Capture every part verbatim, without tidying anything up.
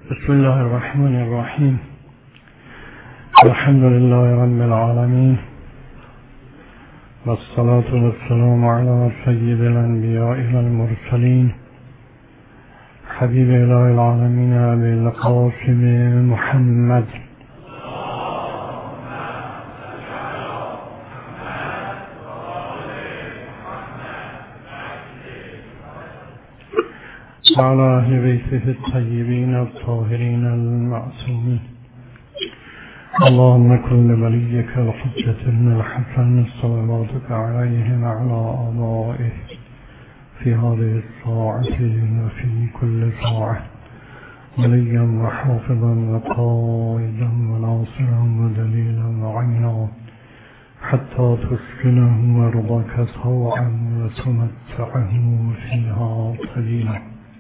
بسم الله الرحمن الرحیم. الحمد لله رب العالمین والصلاة والسلام على سید الانبیاء والمرسلین حبیب اله العالمین ابی القاسم محمد وعلى اهل بیته الطیبین الطاهرین المعصومین. اللهم كن لوليك الحجة ابن الحسن صلواتك عليه وعلى آبائه في هذه الساعة وفي كل ساعة وليا وحافظا وقائدا وناصرا ودليلا وعينا حتى تسكنه أرضك طوعا وتمتعه فيها قليلا.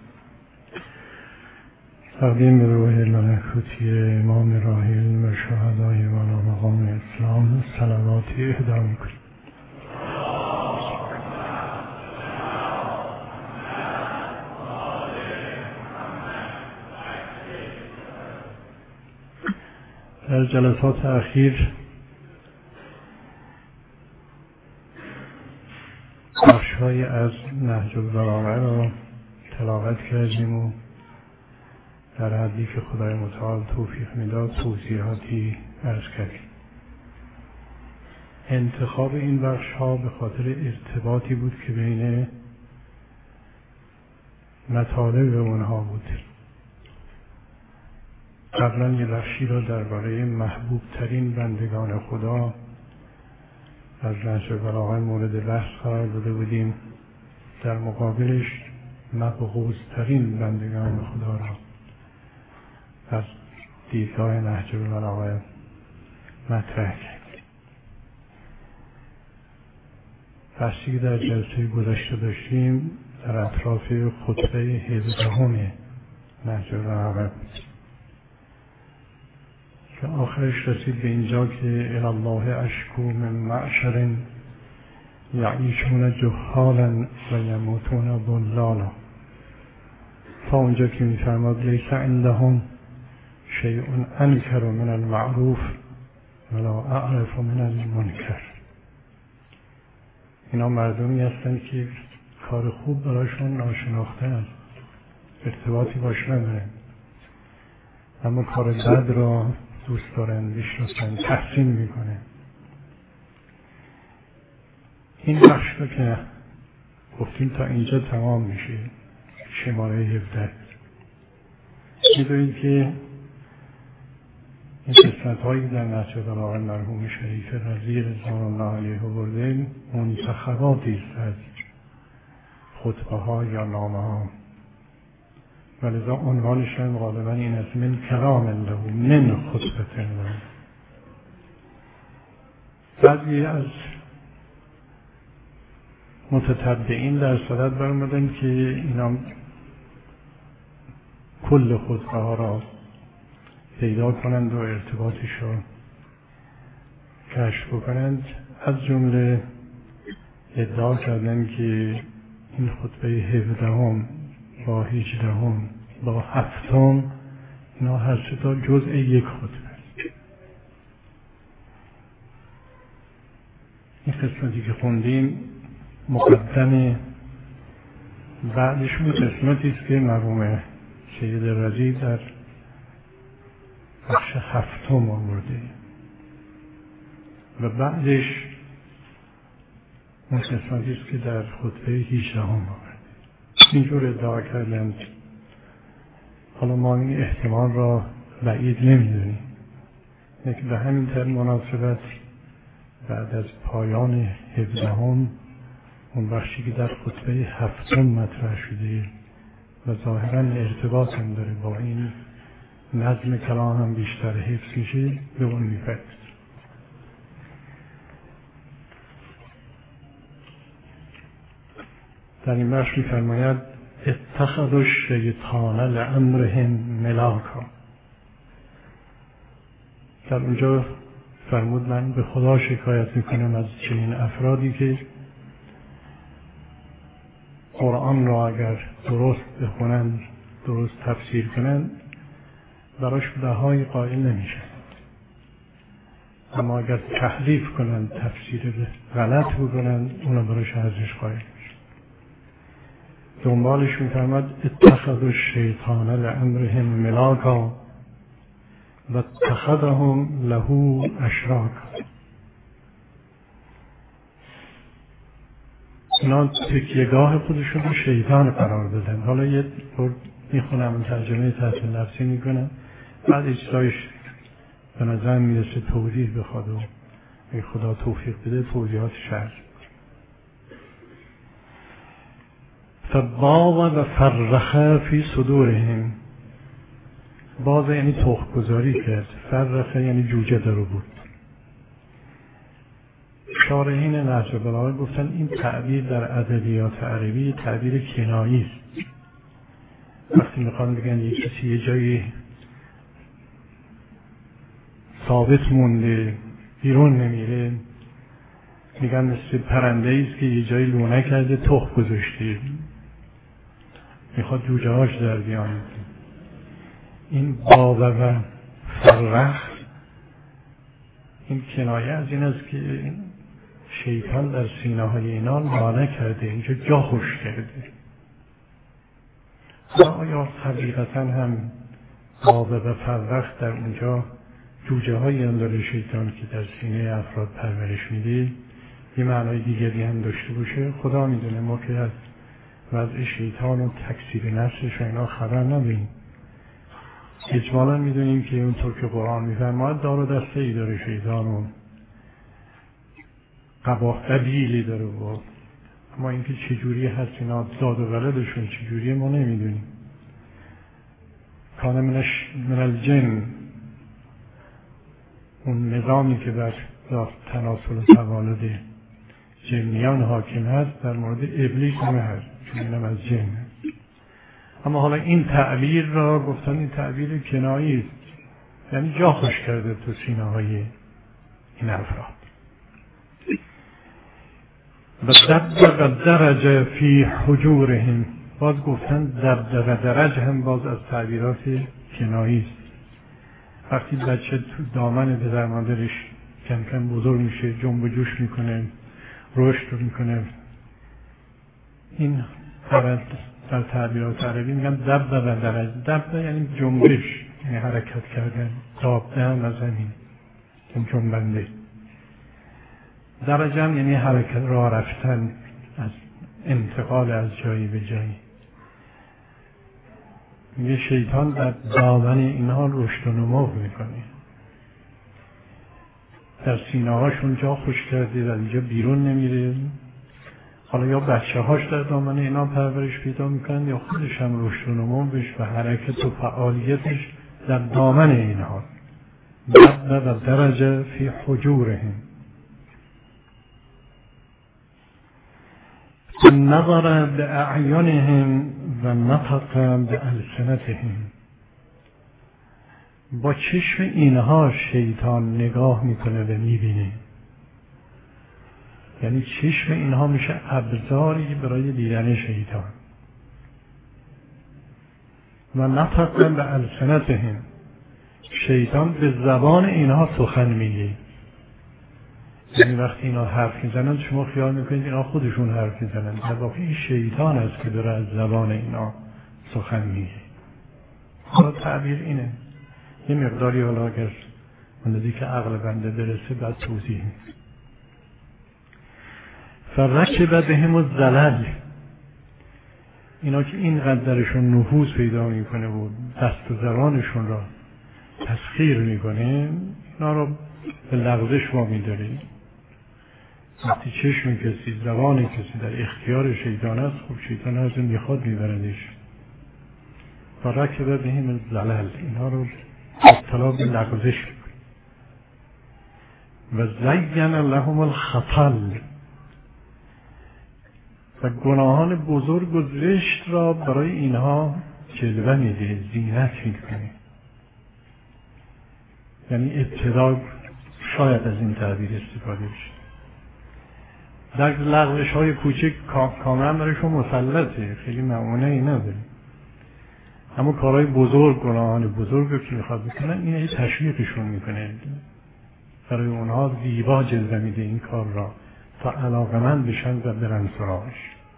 تقدیم به روح ملکوتی امام راحل و شهدای والا مقام اسلام صلواتی اهدا میکنیم. در جلسات اخیر بخش‌هایی از نهج البلاغه را تلاوت کردیم و در حدی که خدای متعال توفیق میداد توضیحاتی عرض کردیم. انتخاب این بخش ها به خاطر ارتباطی بود که بین مطالب اونها بود. قبلا یه بخشی را درباره محبوب ترین بندگان خدا از نهج البلاغه مورد بحث قرار داده بودیم، در مقابلش مبغوض ترین بندگان خدا را از دیدگاه نهج البلاغه مطرح کرد. بحثی که در جلسه گذشته داشتیم در اطراف خطبه هفدهم نهج البلاغه بود که آخرش رسید به اینجا که الی الله اشکو من معشر یعیشون جهالا و یموتون ضلالا، تا اونجا که میفرماد لیس عندهم شیء انکر من المعروف ولا اعرف من المنکر. اینا مردمی هستند که کار خوب برایشون ناشناخته است، ارتباطی باش نداره، اما کار بد را دوست دارن، میشناسن، تحسین میکنه. این بخش رو که گفتیم تا اینجا تمام میشه، شماره هفده. میدونید که این قسمت هایی در نهج البلاغه مرحوم شریف رضی رضوان الله علیه آورده منتخباتی است از خطبه ها یا نامه ها، ولذا عنوانش هم غالبا این است من کلام له من خطبه له. بعضی از متتبعین در صدد برآمدن که اینا کل خطبه ها را پیدا کنند و ارتباطش را کشف بکنند. از جمله ادعا کردن که این خطبه هفدهم با هجدهم با هفتم اینا هر سه تا جزء یک خطبه است. این قسمتی که خوندیم مقدم بعدشون قسمتی است که مرحوم سید رضی در بخش هفتم آورده و بعدش اون قسمتی است که در خطبه هجدهم آورده. اینجور ادعا کردند. حالا ما این احتمال را بعید نمیدونیم، لیکن به همین طور مناسبت بعد از پایان هفدهم اون بخشی که در خطبه هفتم مطرح شده و ظاهرا ارتباط هم داره با این نظم کلام هم بیشتر حفظ میشه، به اون میپرد. در این بخش میفرماید اتخذوا الشیطان لامرهم ملاکا. در اونجا فرمود من به خدا شکایت میکنم از چنین افرادی که قرآن را اگر درست بخونند، درست تفسیر کنند، براش بهای قائل نمیشه، اما اگر تحریف کنن، تفسیر غلط بکنن، اونا براش ارزش قائل میشه. دنبالش میفرماد اتخذوا الشیطان لامرهم ملاکا و اتخذهم له اشراکا. اینا تکیهگاه خودشون رو شیطان قرار دادن. حالا یه طور میخونم، ترجمه تحت نفسی میکنم، بعد اجرایش به نظر میرسه توضیح بخواد و اگه خدا توفیق بده توضیحات شرح. فباغ و فرخ فی صدورهم، باز یعنی تخم گذاری کرد، فرخ یعنی جوجه درو بود. شارحین نهج البلاغه گفتن این تعبیر در ادبیات عربی تعبیر کنایی است. وقتی میخوان بگن یک کسی یه جایی ثابت مونده بیرون نمیره، میگن مثل پرنده است که یه جایی لونه کرده تخم گذاشته میخواد جوجه هاش در بیان. این بابه و فرخ این کنایه از این است که شیطان در سینه های اینان لانه کرده، اینجا جا خوش کرده. آیا حقیقتا هم بابه و فرخ در اونجا جوجه هایی هم داره شیطان که در سینه افراد پرورش میده، یه معنای دیگری هم داشته باشه؟ خدا میدونه، ما که از وضع شیطان و تکثیر نفسش و اینا خبر نداریم. اجمالا میدونیم که اونطور که قرآن میفرماید دار و دسته ای داره شیطان و قباح قبیلی داره و اما اینکه چجوری هست اینا زاد و ولدشون چجوریه ما نمیدونیم. کان منش من الجن، اون نظامی که بر تناسل و توالد جنیان حاکم هست در مورد ابلیس هم هست، چون اینم از جن هست. اما حالا این تعبیر را گفتن این تعبیر کنایی است، یعنی جا خوش کرده تو سینه های این افراد. و دبدب و درجه فی حجورهم، باز گفتن دبدب و درج هم باز از تعبیرات کنایی است. وقتی بچه تو دامن پدر مادرش کم کم بزرگ میشه، جنب و جوش میکنه، رشد میکنه، این در تعبیرات عربی میگن دبدب و درج. دبدب یعنی جنبش، یعنی حرکت کردن، تابدن و زمین، این جنبنده. درجه هم یعنی حرکت، راه رفتن، از انتقال از جایی به جایی. میگه شیطان در دامن اینها رشد و نمو میکنه، در سینه هاشون جا خوش کرده و اینجا بیرون نمیره. حالا یا بچه هاش در دامن اینا پرورش پیدا میکنن یا خودش هم رشد و نمو بش و حرکت و فعالیتش در دامن اینها. دبدب و درجه فی حجورهم. نظر باعینهم و نطق بالسنتهم، با چشم اینها شیطان نگاه میکنه و میبینه، یعنی چشم اینها میشه ابزاری برای دیدن شیطان. و نطق بالسنتهم، شیطان به زبان اینها سخن میگه. یعنی وقتی اینا حرف میزنن شما خیال میکنید اینا خودشون حرف میزنن، در واقع این شیطان است که داره از زبان اینا سخن میگه. حالا تعبیر اینه، یه مقداری حالا اگر اندازی که عقل بنده برسه بعد توضیح میده. فرکب بهم الزلل، اینا که اینقدر درشون نفوذ پیدا میکنه و دست و زبانشون را تسخیر میکنه، اینا رو به لغزش وامی داره. وقتی چشم کسی، زبان کسی در اختیار شیطان است، خب شیطان از اون میخواد میبردش. فرکب بهم الزلل، اینها رو مبتلا به لغزش و زین لهم الخطل، و گناهان بزرگ و زشت را برای اینها جلوه میده، زینت میکنه. یعنی ابتدا شاید از این تعبیر استفاده بشه. در لغزش های کوچک کاملا برایشون مسلطه، خیلی معمونه ای نداره. اما کارهای بزرگ، گناهان بزرگ رو که میخواد بکنن، این تشویقشون میکنه، برای اونها زیبا جلوه میده این کار را تا علاقمند بشن و برن سراغش.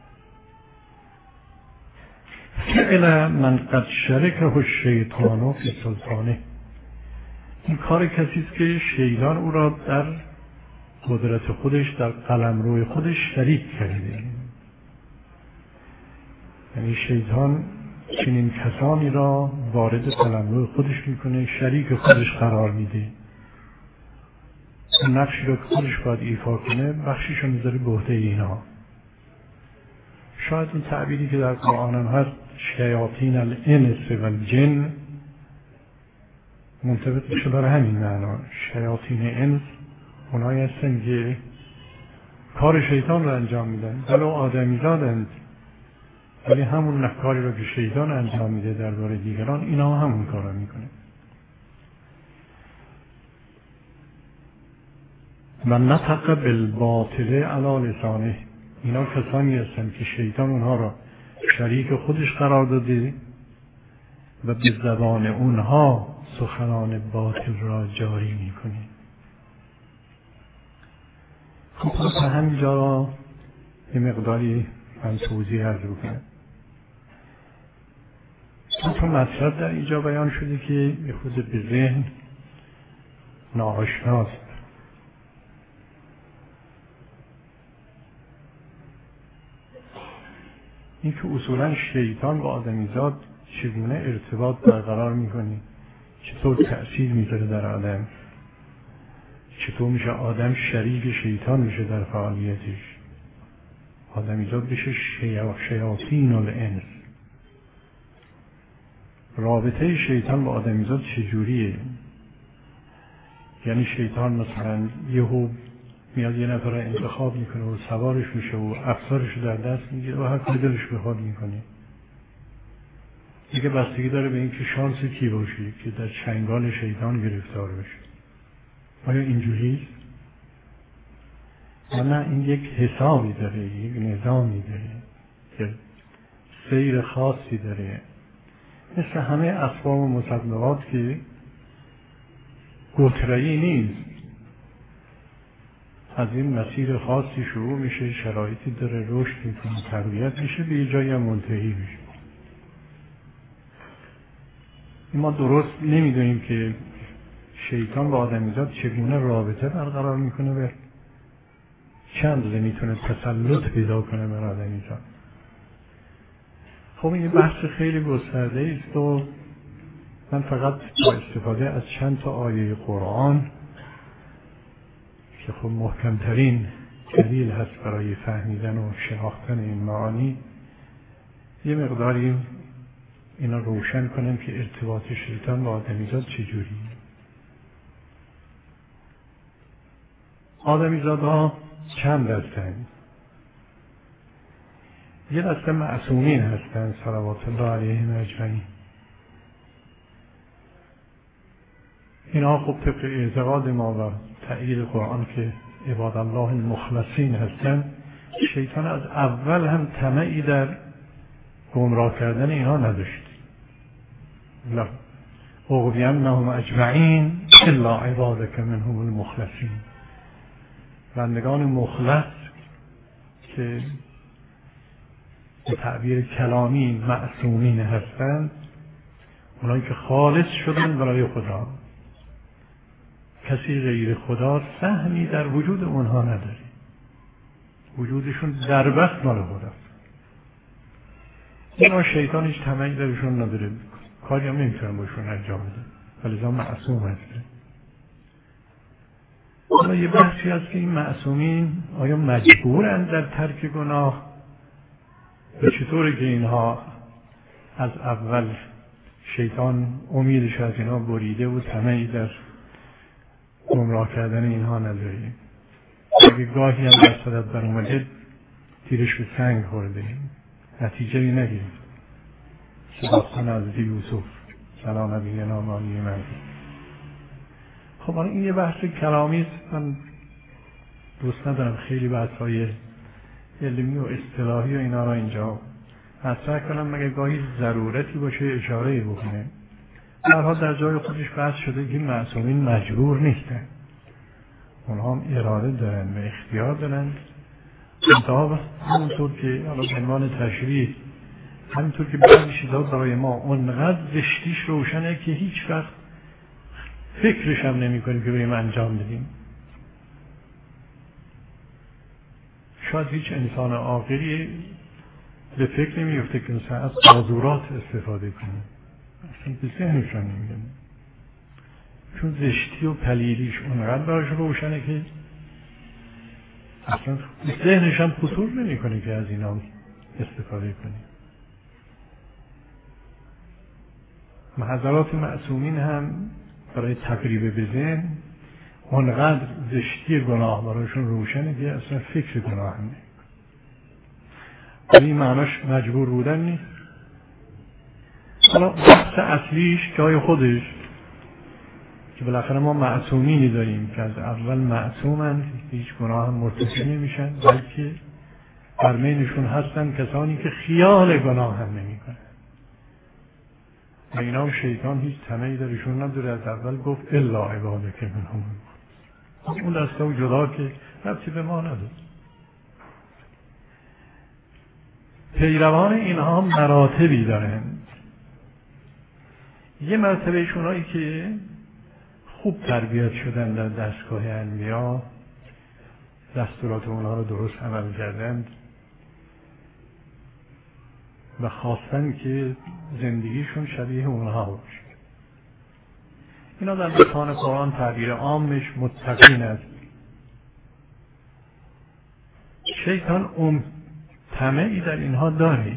فعلا من قد شرکه الشیطان فی سلطانه، این کار کسی است که شیطان او را در قدرت خودش، در قلمرو خودش شریک کرده. یعنی شیطان چنین کسانی را وارد قلمرو خودش میکنه، شریک خودش قرار میده، اون نقشی را که خودش باید ایفا کنه بخشیش رو میذاره به عهده اینا. شاید اون تعبیری که در قرآن هم هست شیاطین الانس و الجن منطبق میشه برای همین معنا. شیاطین انس اونایی هستن که کار شیطان را انجام میدن، ولو آدمی زادند، ولی همون کاری را که شیطان انجام میده درباره دیگران، اینا همون کار را میکنه. و نطق بالباطل علی لسانه، اینا کسانی هستند که شیطان اونها را شریک خودش قرار داده و به زبان اونها سخنان باطل را جاری میکنه. خب تا همینجا را یه مقداری من توضیح عرض بکنم. دو تا مطلب در اینجا بیان شده که یه خود به ذهن ناآشناست. این که اصولا شیطان با آدمیزاد چگونه ارتباط برقرار میکنه، چطور تأثیر میذاره در آدم، چطور میشه آدم شریک شیطان میشه در فعالیتش، آدمیزاد بشه شیاطین الانس. رابطه شیطان با آدمیزاد چجوریه؟ یعنی شیطان مثلا یهو میاد یه نفر انتخاب میکنه و سوارش میشه و افسارش در دست میگیره و هر کاری دلش بخواد میکنه. دیگه بستگی داره به اینکه شانس کی باشه که در چنگال شیطان گرفتار بشه. آیا اینجوریه؟ یا نه این یک حسابی داره، یک نظامی داره که سیر خاصی داره، مثل همه اسباب و مسببات که گتره‌ای نیست، از این مسیر خاصی شروع میشه، شرایطی داره، رشد میکنه، تربیت میشه، به یه جایی هم منتهی میشه. ما درست نمیدونیم که شیطان با آدمیزاد چگونه رابطه برقرار میکنه و چند روزه میتونه تسلط پیدا کنه بر آدمیزاد. خب این بحث خیلی گسترده است و من فقط با استفاده از چند تا آیه قرآن که خب محکمترین دلیل هست برای فهمیدن و شناختن این معانی، یه مقداری اینا روشن کنم که ارتباط شیطان با آدمیزاد چجوری. آدمیزادها چند دستند؟ یه دسته معصومین هستند صلوات الله علیهم اجمعین. اینا خب طبق اعتقاد ما و تأیید قرآن که عباد الله المخلصین هستند، شیطان از اول هم طمعی در گمراه کردن اینها نداشت. لا اغوینهم اجمعین الا عبادک منهم المخلصین، بندگان مخلص که به تعبیر کلامی معصومین هستند، اونایی که خالص شدن برای خدا، کسی غیر خدا سهمی در وجود اونها نداره، وجودشون در بست مال خداست. اینا شیطان هیچ طمعی درشون نداره، کاری هم نمیتونن باشون انجام بده، ولذا معصوم هسته. حالا یه بحثی هست که این معصومین آیا مجبورند در ترک گناه؟ به چطوره که اینها از اول شیطان امیدش از اینها بریده و طمعی در گمراه کردن اینها نداره؟ اگه گاهی هم در صدت بر اومده تیرش به سنگ خورده، نتیجه ای نگرفت. داستان حضرت یوسف سلام نبینا مانی من. خب این یه بحث کلامی است، من دوست ندارم خیلی بحث‌های علمی و اصطلاحی و اینا را اینجا مطرح کنم مگه گاهی ضرورتی باشه اشاره بکنه. در حال در جای خودش بحث شده که معصومین مجبور نیستن، اونها هم اراده دارن و اختیار دارن. انتها همونطور که حالا به عنوان تشریح، همینطور که بعضی چیزا برای ما اونقدر زشتیش روشنه که هیچ وقت فکرش هم نمی کنیم که بریم انجام بدیم. شاید هیچ انسان عاقلی به فکر نمیفته که مثلا از بازورات استفاده کنه، اصلا به ذهنش هم نمیگه، چون زشتی و پلیدیش اونقدر براش روشنه که اصلا ذهنش هم خطور نمی کنه که از اینا استفاده کنه. محضرات معصومین هم برای تقریب به ذهن اونقدر زشتی گناه براشون روشنه که اصلا فکر گناه هم نمی کنه. این معناش مجبور بودن نیست. حالا بحث اصلیش جای خودش که بالاخره ما معصومینی داریم که از اول معصومند، هیچ گناه هم مرتکب نمیشن، بلکه در بینشون هستن کسانی که خیال گناه هم نمی کنن و اینا هم شیطان هیچ طمعی درشون نداره. از اول گفت الا عبادک منهم، اون دسته و جدا که ربطی به ما نداره. پیروان اینها هم مراتبی دارن. یه مرتبه شونایی که خوب تربیت شدن در دستگاه انبیا، دستورات اونها رو درست عمل کردند و خواستن که زندگیشون شبیه اونها باشه. اینا در لسان قرآن تعبیر عامش متقین است. شیطان اون طمعی در اینها داره،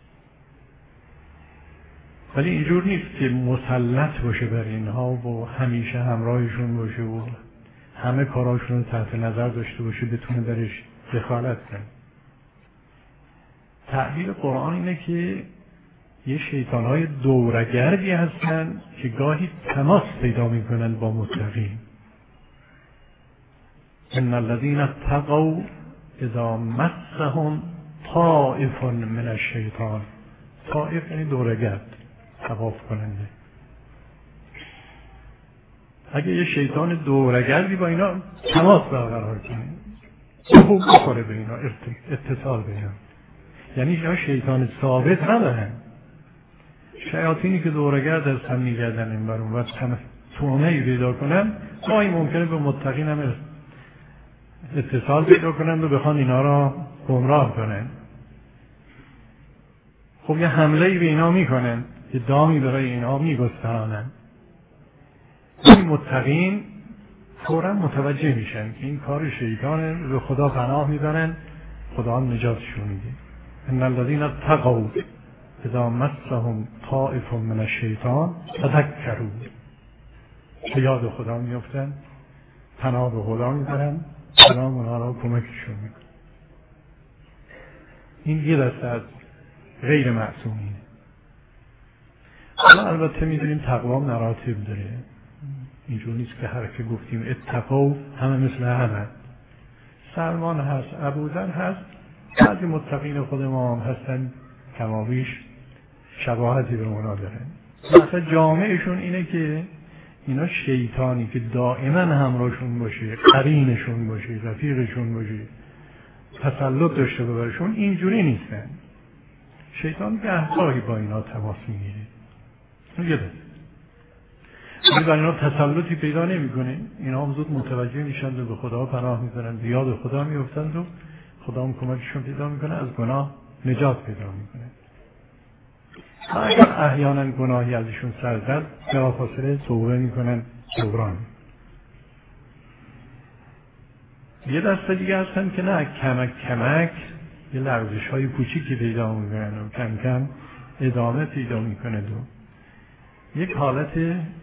ولی اینجور نیست که مسلط باشه بر اینها و همیشه همراهشون باشه و همه کاراشون تحت نظر داشته باشه، بتونه درش دخالت کنه. تعبیر قرآن اینه که یه شیطانهای دورگردی هستن که گاهی تماس پیدا میکنن با متقین. ان الذین اتقوا اذا مسهم طائف من الشیطان. طائف یعنی دورگرد، طواف کننده. اگه یه شیطان دورگردی با اینا تماس برقرار کنه، خوب بخوره به اینا، اتصال به اینا، یعنی اینا شیطان ثابت ندارن. شیاطینی که دورگرد از هم میگردن این برون و تومهی پیدا کنن، گاهی ممکنه به متقین هم اتصال پیدا کنن و بخوان اینا را گمراه کنن. خب یه حمله‌ای به اینا میکنن، یه دامی برای اینا میگسترانن. این متقین فوراً متوجه میشن که این کار شیطانه، به خدا پناه میبرن، خدا هم نجاتشون میده. ان الذین اتقوا اذا مسهم طائف من الشیطان تذکروا. به یاد خدا میفتن، پناه به خدا میبرن، خدا اونها را کمکشون میکنه. این یه دسته از غیر معصومینه. حالا البته میدونیم تقوا مراتب داره، اینجور نیست که هر که گفتیم اتقوا همه مثل همه. سلمان هست، ابوذر هست، بعضی متقین خود ما هم هستن کمابیش شباهتی به اونا دارن. مثلا جامعشون اینه که اینا شیطانی که دائما همراهشون باشه، قرینشون باشه، رفیقشون باشه، تسلط داشته برشون، اینجوری نیستن. شیطان گهگاهی با اینا تماس میگیره، میگه ولی برای اینا تسلطی پیدا نمیکنه. اینا هم زود متوجه میشن و به خدا پناه میبرن، به یاد خدا میفتند و خدا هم کمکشون پیدا میکنه، از گناه نجات پیدا میکنه. اگر احیانا گناهی ازشون سر زد، بلافاصله توبه میکنن، جبران. یه دسته دیگه هستن که نه، کمک کمک یه لرزش های کوچیکی پیدا میکنن و کم کم ادامه پیدا میکنه و یک حالت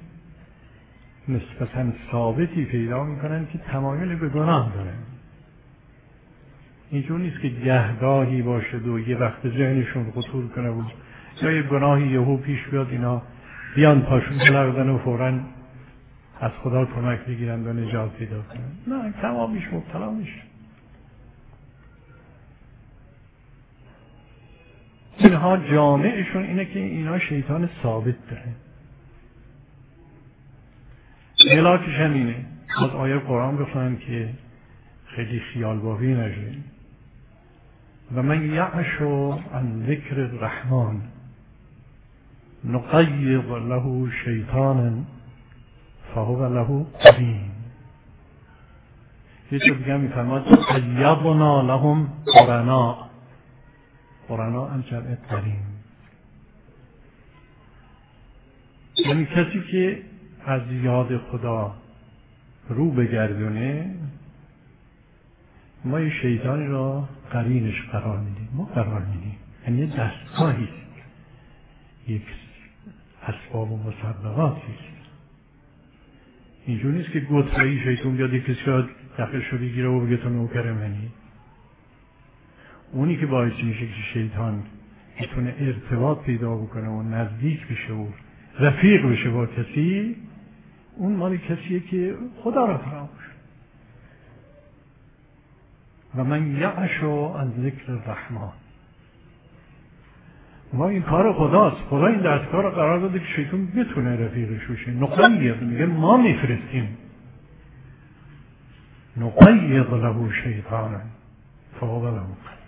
نسبتاً ثابتی پیدا میکنن که تمایل به گناه دارن. اینجور نیست که گهگاهی باشه و یه وقت ذهنشون خطور کنه و یا یه گناهی یهو پیش بیاد اینا بیان پاشون بلرزن و فوراً از خدا کمک بگیرن و نجات پیدا کنن. نه، کمابیش مبتلا میشه. اینها جامعشون اینه که اینا شیطان ثابت داره. ملاکش هم اینه. از آیه قرآن بخونم که خیلی خیال باقی نشه. و من یعش عن ذکر الرحمن نقیض له شیطانا فهو له قرین. یه چه بگم میفرماد قیضنا لهم قرنا. قرنا هم جمع قرین. یعنی کسی که از یاد خدا رو بگردونه ما یه شیطانی را قرینش قرار میدیم. ما قرار میدیم یعنی یه دستگاهی است، یک اسباب و مسبقاتی است. اینجور نیست که گتره‌ای شیطان بیاد یک کسی را دفعش رو بگیره و بگه تو نوکر منی. اونی که باعث میشه که شیطان بتونه ارتباط پیدا بکنه و نزدیک بشه و رفیق بشه با کسی، اون مالی کسیه که خدا را فراموش. و من یعشو عن ذکر الرحمن. ما این کار خداست. خدا این دستگاه را قرار داده که شیطان بتونه رفیقش بشه. نقیض میگه ما میفرستیم. نقیض له شیطانا فهو له قرین.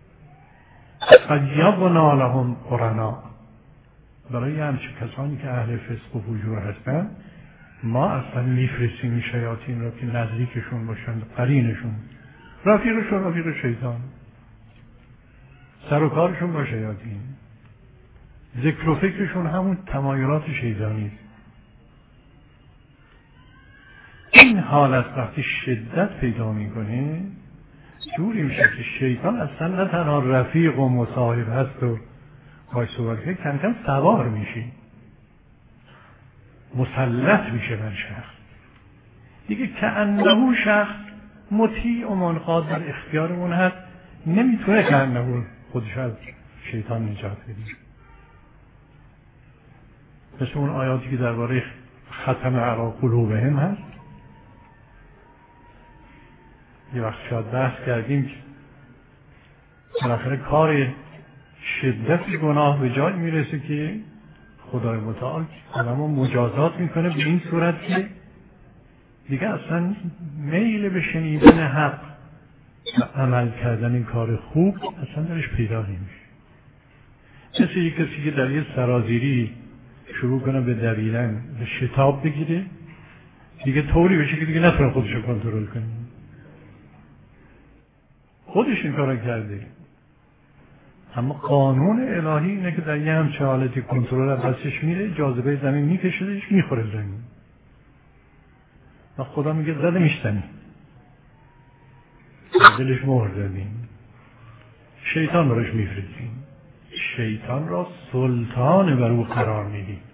قیضنا لهم قرنا. برای همچه کسانی که اهل فسق و فجور هستن ما اصلا میفرستیم شیاطین را که نزدیکشون باشن، قرینشون، رفیقشون، رفیق شیطان، سر و کارشون با شیاطین، ذکر و فکرشون همون تمایلات شیطانی. این حالت وقتی شدت پیدا میکنه جوری میشه که شیطان اصلا نه تنها رفیق و مصاحب هست و باید صحبت که کم کم سوار میشه، مسلط میشه بر شخص دیگه، که انه شخص مطیع و منقاد در اختیارمون هست، نمیتونه که انه خودش از شیطان نجات بده. مثل اون آیاتی که درباره ختم علی قلوبهم هست. یه وقت شاید بحث کردیم که بالاخره کار شدت گناه به جای میرسه که خدای متعال آدمو مجازات میکنه به این صورت که دیگه اصلا میل به شنیدن حق و عمل کردن این کار خوب اصلا درش پیدا نمیشه. مثل یک کسی که در یه سرازیری شروع کنه به دویدن، به شتاب بگیره، دیگه طوری بشه که دیگه نتونه خودش رو کنترل کنه. خودش این کار کرده. اما قانون الهی اینه که در یه همچه حالتی کنترل از دستش میره، جاذبه زمین میکشدش، میخوره زمین و خدا میگه زده میشتنی، دلش مهر زدیم، شیطان براش میفرستیم، شیطان را سلطان بر او قرار میدیم.